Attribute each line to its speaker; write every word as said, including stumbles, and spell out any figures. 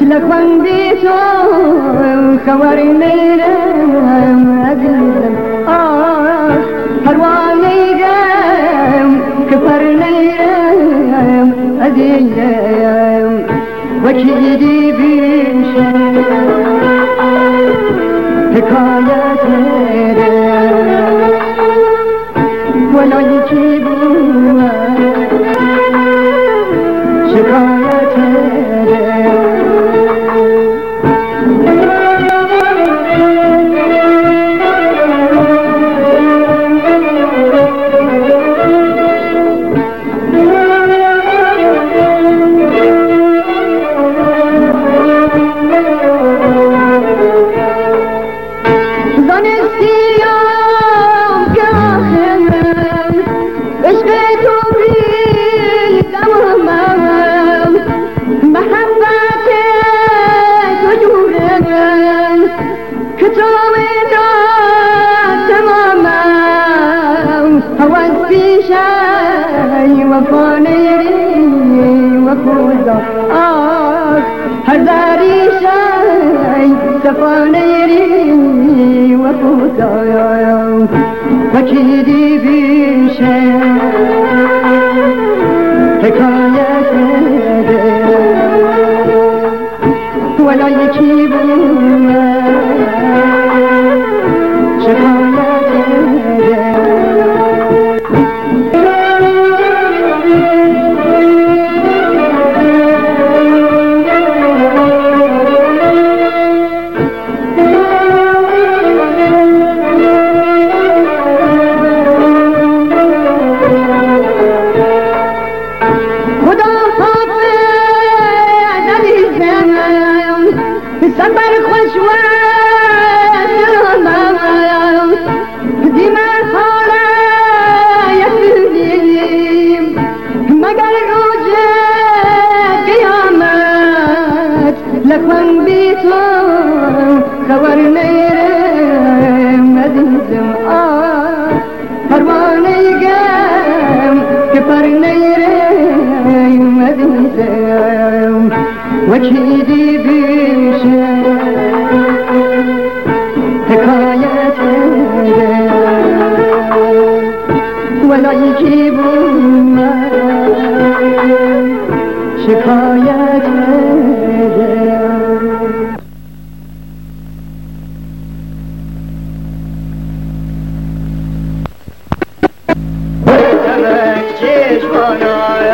Speaker 1: لكن بيتو خبر نيرم عزيزم آه هروان نيرم كفر نيرم عزيزم وكيدي بيشم حكاية نيرم ولا يجيبوها شكاية نيرم وفانيري وفوزا آه هزاري شاي سفانيري وفوزا وكيدي بيشي حكاية ولا يكيبونا شكاية سفر خوشوار دیمن حالا یفیدیم مگر روز قیامت لکن بی تو خبر نیرم عزیزم آه پروانه گم که پر نیرم عزیزم وکیدی بیشه